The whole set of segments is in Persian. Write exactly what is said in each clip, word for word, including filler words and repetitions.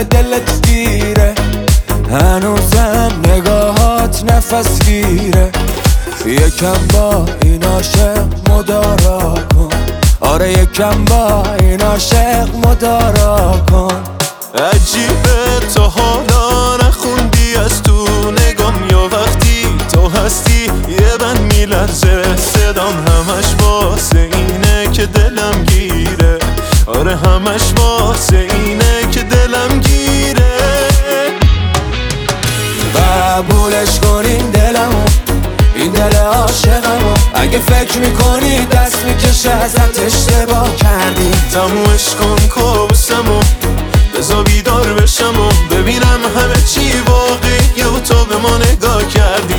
به دلت گیره، هنوزم نگاهات نفس گیره. یکم با این عاشق مدارا کن، آره یکم با این عاشق مدارا کن. عجیبه تا حالا نخوندی از تو نگام، یا وقتی تو هستی یه بند میلرزه صدام، همش واسه اینه که دلم گیره، آره همش واسه اینه که دلم گیره. قبولش کن این دلمو، این دل عاشقمو، اگه فکر میکنی دست میکشه ازت اشتباه کردی. تمومش کن کابوسمو، بذار بیدار بشم و ببینم همه چی واقعیه و تو به ما نگاه کردی.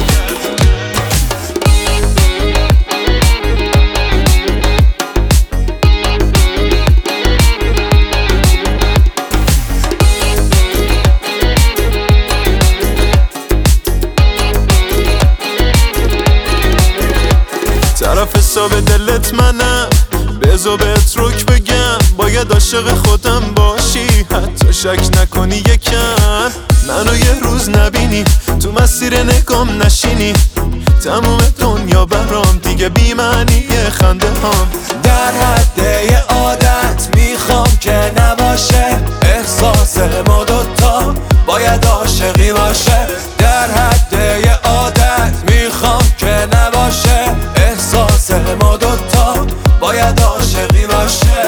طرف حساب دلت منم، بذار بهت رک بگم، باید عاشق خودم باشی، حتی شک نکنی یکم منو یه روز نبینی، تو مسیر نگام نشینی، تموم دنیا برام دیگه بی معنیه خنده هام. در حد یه عادت میخوام که نباشه، احساس ما دوتا باید عاشقی باشه. در حد یه عادت میخوام که نباشه، احساس ما دوتا باید عاشقی باشه.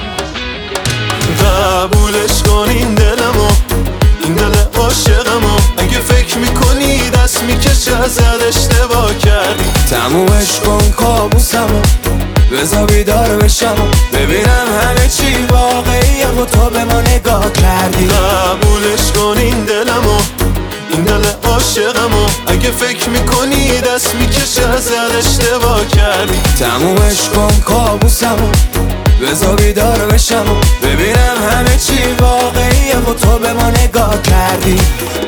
قبولش کن این دلمو، این دل عاشقمو، اگه فکر میکنی دست میکشه ازت اشتباه کردی. تمومش کن کابوسمو، بذار بیدار بشم و ببینم همه چی واقعیه و تو به ما نگاه کردی. قبولش کن این دلمو، این دل عاشقمو، اگه فکر میکنی دست میکشه ازت اشتباه کردی. تمومش کن کابوسمو، بذار بیدار بشم و ببینم همه چی واقعیه و تو به ما نگاه کردی.